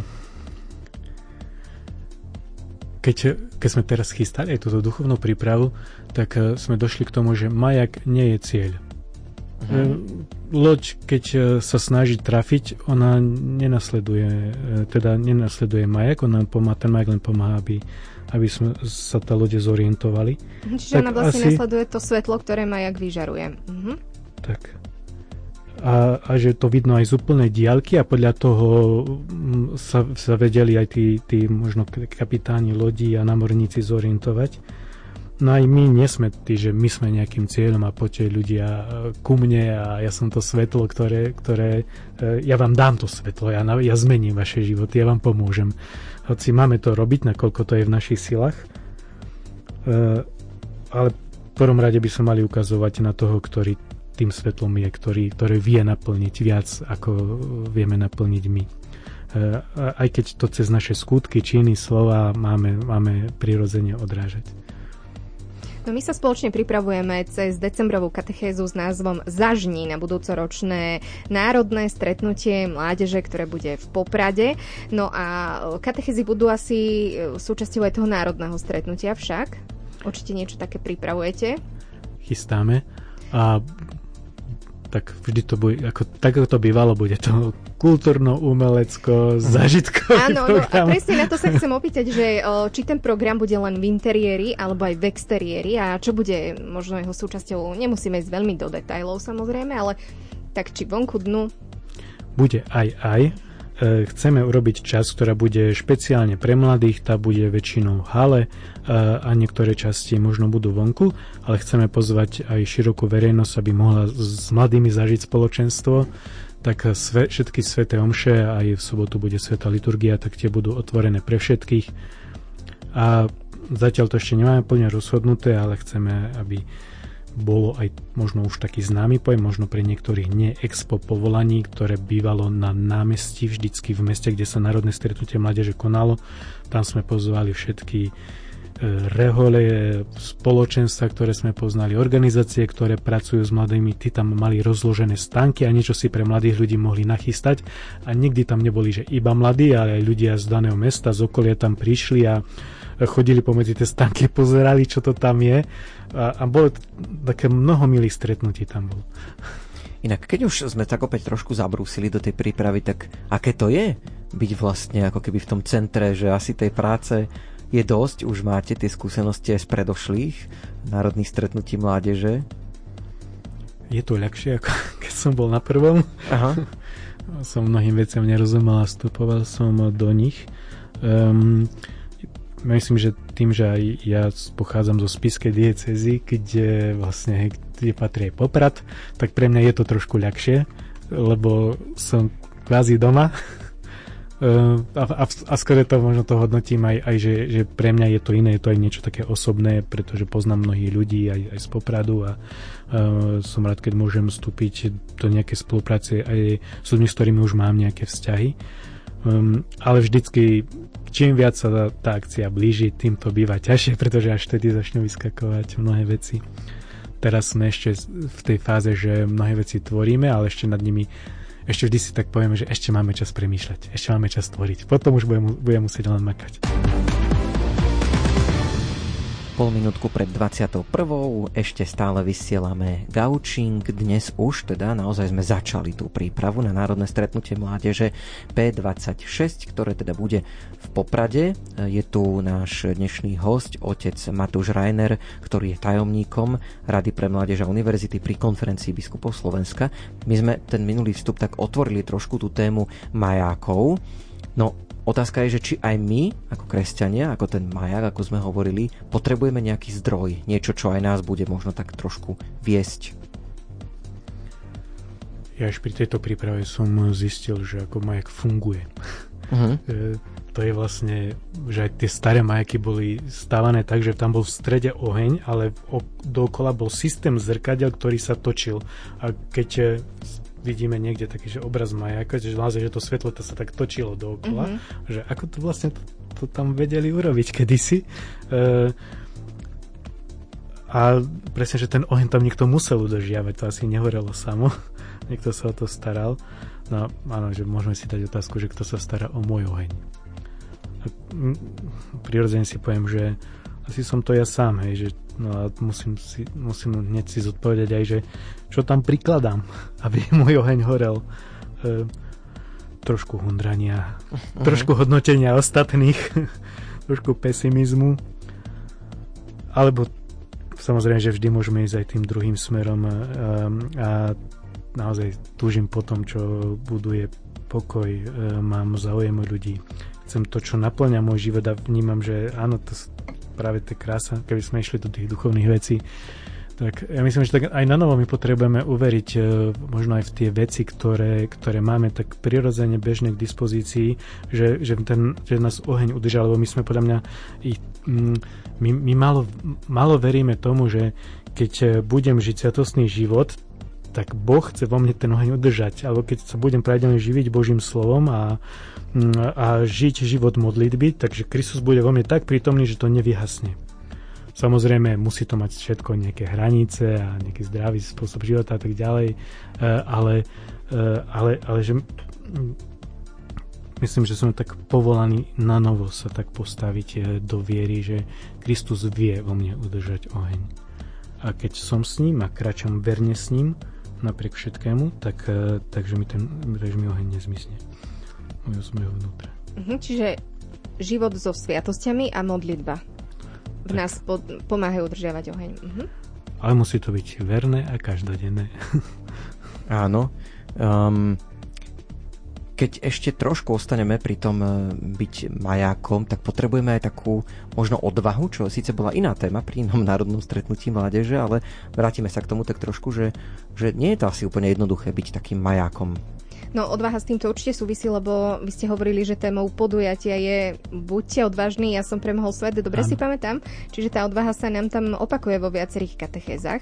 keď, keď sme teraz chystali aj túto duchovnú prípravu, tak uh, sme došli k tomu, že majak nie je cieľ. Uh-huh. Uh, loď, keď uh, sa snaží trafiť, ona nenasleduje, uh, teda nenasleduje majak, ona pomáha, ten majak len pomáha, aby, aby sme sa tá lode zorientovali. Čiže tak ona vlastne asi nasleduje to svetlo, ktoré majak vyžaruje. Uh-huh. Tak. A, a že to vidno aj z úplnej diaľky a podľa toho sa, sa vedeli aj tí, tí možno kapitáni lodí a námorníci zorientovať. No aj my nie sme tí, že my sme nejakým cieľom a poďte ľudia ku mne a ja som to svetlo, ktoré, ktoré ja vám dám to svetlo, ja, ja zmením vaše životy, ja vám pomôžem. Hoci máme to robiť, nakoľko to je v našich silách, ale v prvom rade by sme mali ukazovať na toho, ktorý tým svetlom je, ktorý, ktorý vie naplniť viac, ako vieme naplniť my. Aj keď to cez naše skutky, činy, slova máme, máme prirodzene odrážať. No my sa spoločne pripravujeme cez decembrovú katechézu s názvom Zažni na budúcoročné národné stretnutie mládeže, ktoré bude v Poprade. No a katechézy budú asi súčasťou aj toho národného stretnutia však. Určite niečo také pripravujete? Chystáme. A tak vždy to bude, ako, tak ako to bývalo, bude to kultúrno-umelecko, zážitkový Áno, program. No a presne na to sa chcem opýtať, že o, či ten program bude len v interiéri alebo aj v exteriéri a čo bude možno jeho súčasťou. Nemusíme ísť veľmi do detailov samozrejme, ale tak či vonku dnu. Bude aj aj. Chceme urobiť čas, ktorá bude špeciálne pre mladých, tá bude väčšinou v hale a niektoré časti možno budú vonku, ale chceme pozvať aj širokú verejnosť, aby mohla s mladými zažiť spoločenstvo. Tak sve, všetky sväté omše, aj v sobotu bude svätá liturgia, tak tie budú otvorené pre všetkých. A zatiaľ to ešte nemáme plne rozhodnuté, ale chceme, aby bolo aj možno už taký známy pojem, možno pre niektorých nie expo povolaní, ktoré bývalo na námestí vždycky v meste, kde sa národné stretnutie mládeže konalo. Tam sme pozvali všetky rehole, spoločenstva, ktoré sme poznali, organizácie, ktoré pracujú s mladými, tí tam mali rozložené stánky a niečo si pre mladých ľudí mohli nachystať a nikdy tam neboli, že iba mladí, ale aj ľudia z daného mesta, z okolia tam prišli a chodili pomedzi tie stánky, pozerali, čo to tam je a, a bolo také mnoho milých stretnutí tam bolo. Inak, keď už sme tak opäť trošku zabrúsili do tej prípravy, tak aké to je byť vlastne ako keby v tom centre, že asi tej práce je dosť, už máte tie skúsenosti aj z predošlých národných stretnutí mládeže? Je to ľahšie, ako keď som bol na prvom. Aha. Som mnohým veciam nerozumel a vstupoval som do nich. Um, Myslím, že tým, že aj ja pochádzam zo spišskej diecézy, kde vlastne kde patrí Poprad, tak pre mňa je to trošku ľahšie, lebo som kvázi doma a, a, a skôr to možno to hodnotím aj, aj že, že pre mňa je to iné, je to aj niečo také osobné, pretože poznám mnohých ľudí aj, aj z Popradu a, a som rád, keď môžem vstúpiť do nejakej spolupráce aj s ľuďmi, s ktorými už mám nejaké vzťahy. Um, ale vždycky čím viac sa tá, tá akcia blíži, tým to býva ťažšie, pretože až vtedy začnú vyskakovať mnohé veci. Teraz sme ešte v tej fáze, že mnohé veci tvoríme, ale ešte nad nimi ešte vždy si tak povieme, že ešte máme čas premýšľať, ešte máme čas tvoriť. Potom už budeme, budeme musieť len makať. Pol minútku pred dvadsiatou prvou ešte stále vysielame Gaučing. Dnes už teda naozaj sme začali tú prípravu na národné stretnutie mládeže pé dvadsaťšesť, ktoré teda bude v Poprade. Je tu náš dnešný hosť, otec Matúš Reiner, ktorý je tajomníkom Rady pre mládež a univerzity pri konferencii biskupov Slovenska. My sme ten minulý vstup tak otvorili trošku tú tému majákov. No, otázka je, že či aj my, ako kresťania, ako ten majak, ako sme hovorili, potrebujeme nejaký zdroj, niečo, čo aj nás bude možno tak trošku viesť. Ja až pri tejto príprave som zistil, že ako majak funguje. Uh-huh. To je vlastne, že aj tie staré majaky boli stávané tak, že tam bol v strede oheň, ale dookola bol systém zrkadiel, ktorý sa točil. A keď vidíme niekde taký, že obraz majaka, že vlastne, že to svetlo to sa tak točilo dookola, mm-hmm. že ako to vlastne to, to tam vedeli urobiť kedysi. E, a presne, že ten oheň tam niekto musel udržiavať, to asi nehorelo samo. Niekto sa o to staral. No áno, že môžeme si dať otázku, že kto sa stará o môj oheň. A, m, prirodzene si poviem, že asi som to ja sám, hej, že no a musím, si, musím hneď si zodpovedať aj, že čo tam prikladám, aby môj oheň horel. E, trošku hundrania, uh-huh. trošku hodnotenia ostatných, trošku pesimizmu, alebo samozrejme, že vždy môžeme ísť aj tým druhým smerom a, a naozaj túžim po tom, čo buduje pokoj, e, mám záujem o ľudí, chcem to, čo naplňa môj život a vnímam, že áno, to práve to je krása, keby sme išli do tých duchovných vecí. Tak ja myslím, že tak aj na novo my potrebujeme uveriť e, možno aj v tie veci, ktoré, ktoré máme tak prirodzene bežne k dispozícii, že, že, ten, že nás oheň udržal, lebo my sme podľa mňa ich, my, my málo, málo veríme tomu, že keď budem žiť sviatostný život, tak Boh chce vo mne ten oheň udržať, alebo keď sa budem pravidelne živiť Božím slovom a, a žiť život modlitby, takže Kristus bude vo mne tak prítomný, že to nevyhasne. Samozrejme, musí to mať všetko nejaké hranice a nejaký zdravý spôsob života a tak ďalej, ale, ale, ale že myslím, že som tak povolaný na novo sa tak postaviť do viery, že Kristus vie vo mne udržať oheň. A keď som s ním a kráčam verne s ním, napriek všetkému, tak, takže mi ten takže mi oheň nezmysne z mojho vnútra. Uh-huh, čiže život so sviatosťami a modlitba v tak nás pod, pomáhajú udržiavať oheň. Uh-huh. Ale musí to byť verné a každodenné. Áno. Um, keď ešte trošku ostaneme pri tom byť majákom, tak potrebujeme aj takú možno odvahu, čo síce bola iná téma pri inom národnom stretnutí mládeže, ale vrátime sa k tomu tak trošku, že, že nie je to asi úplne jednoduché byť takým majákom. No, odvaha s týmto určite súvisí, lebo vy ste hovorili, že témou podujatia je buďte odvážni, ja som premohol svet, dobre ano. Si pamätám. Čiže tá odvaha sa nám tam opakuje vo viacerých katechézach.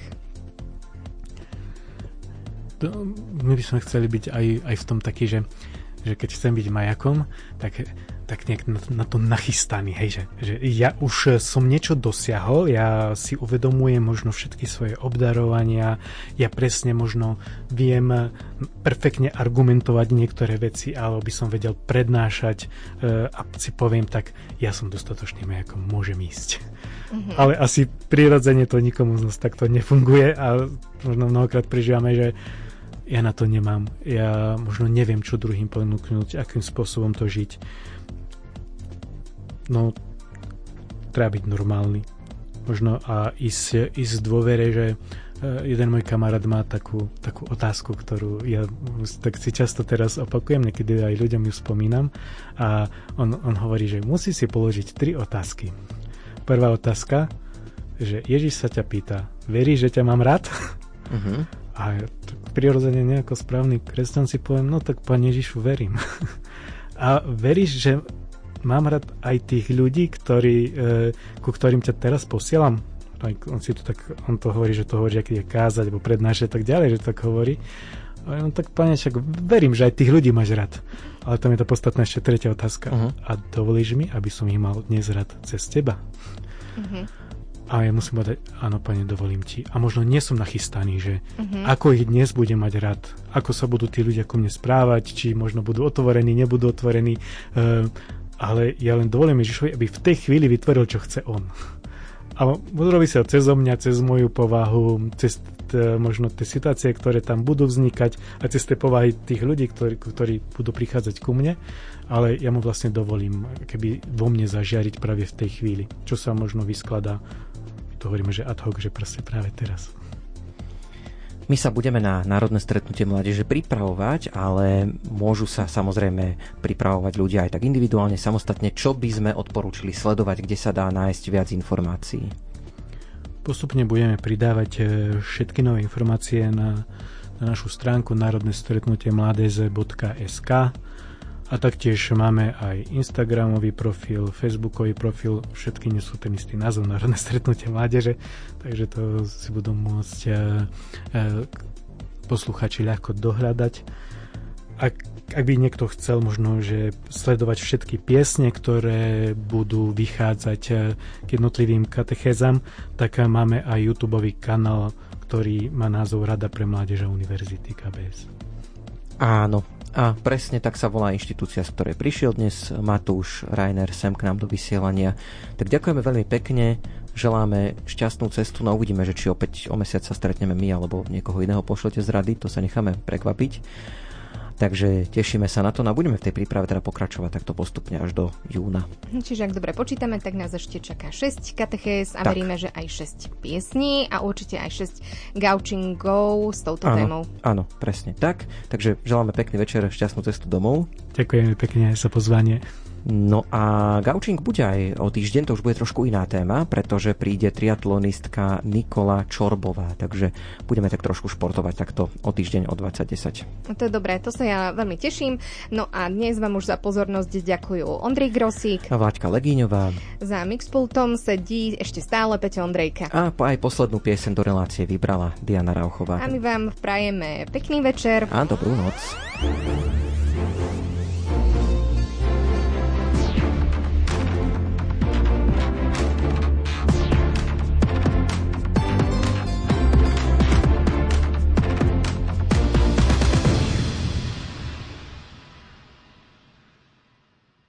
To, my by sme chceli byť aj, aj v tom taký, že že keď chcem byť majakom, tak, tak nejak na, na to nachystaný, hej, že, že ja už som niečo dosiahol, ja si uvedomujem možno všetky svoje obdarovania, ja presne možno viem perfektne argumentovať niektoré veci, alebo by som vedel prednášať e, a si poviem tak, ja som dostatočný majakom, môžem ísť. Mm-hmm. Ale asi prirodzene to nikomu z nás takto nefunguje a možno mnohokrát prežívame, že ja na to nemám. Ja možno neviem, čo druhým ponúknuť, akým spôsobom to žiť. No, treba byť normálny. Možno a ísť, ísť v dôvere, že jeden môj kamarát má takú, takú otázku, ktorú ja tak si často teraz opakujem, niekedy aj ľuďom ju spomínam a on, on hovorí, že musí si položiť tri otázky. Prvá otázka, že Ježiš sa ťa pýta, veríš, že ťa mám rád? Uh-huh. A prirodzene nejako správny kresťan si poviem, no tak Pán Ježišu verím. A veríš, že mám rád aj tých ľudí, ktorí, e, ku ktorým ťa teraz posielam? On si to tak, on to hovorí, že to hovorí, aký je kázať, alebo prednášať, tak ďalej, že to tak hovorí. A on tak, Pane, však verím, že aj tých ľudí máš rád. Ale tam je to podstatná ešte tretia otázka. Uh-huh. A dovolíš mi, aby som ich mal dnes rád cez teba? Uh-huh. A ja musím povedať, áno, Pane, dovolím ti. A možno nie som nachystaný, že uh-huh. ako ich dnes budem mať rád, ako sa budú tí ľudia ku mne správať, či možno budú otvorení, nebudú otvorení, uh, ale ja len dovolím Ježišovi, aby v tej chvíli vytvoril, čo chce on. A robí sa cezo mňa, cez moju povahu, cez t, možno tie situácie, ktoré tam budú vznikať a cez tie povahy tých ľudí, ktorí, ktorí budú prichádzať ku mne, ale ja mu vlastne dovolím keby vo mne zažiariť práve v tej chvíli, čo sa možno vyskladá, to hovoríme, že ad hoc, že proste práve teraz. My sa budeme na Národné stretnutie mládeže pripravovať, ale môžu sa samozrejme pripravovať ľudia aj tak individuálne, samostatne. Čo by sme odporúčili sledovať, kde sa dá nájsť viac informácií? Postupne budeme pridávať všetky nové informácie na, na našu stránku národné stretnutie mládeže bodka es ká a taktiež máme aj Instagramový profil, Facebookový profil, všetky nesú ten istý názov Národné stretnutie mládeže, takže to si budú môcť e, e, posluchači ľahko dohľadať. Ak, ak by niekto chcel možno, že sledovať všetky piesne, ktoré budú vychádzať k jednotlivým katechézam, tak máme aj YouTubeový kanál, ktorý má názov Rada pre mládež a Univerzity ká bé es. Áno. A presne tak sa volá inštitúcia, z ktorej prišiel dnes Matúš Rainer sem k nám do vysielania. Tak ďakujeme veľmi pekne, želáme šťastnú cestu, no uvidíme, že či opäť o mesiac sa stretneme my, alebo niekoho iného pošlete z rady, to sa necháme prekvapiť. Takže tešíme sa na to, no a budeme v tej príprave teda pokračovať takto postupne až do júna. Čiže ak dobre počítame, tak nás ešte čaká šesť katechéz a tak. Veríme, že aj šesť piesní a určite aj šesť gaučingov s touto áno, témou. Áno, presne tak. Takže želáme pekný večer, šťastnú cestu domov. Ďakujeme pekne za pozvanie. No a gaučing bude aj o týždeň, to už bude trošku iná téma, pretože príde triatlonistka Nikola Čorbová, takže budeme tak trošku športovať takto o týždeň o dvadsať desať. To je dobré, to sa ja veľmi teším. No a dnes vám už za pozornosť ďakujú Ondrej Grosík a Vláďka Legíňová. Za mixpultom sedí ešte stále Peťo Ondrejka. A aj poslednú pieseň do relácie vybrala Diana Rauchová. A my vám prajeme pekný večer a dobrú noc.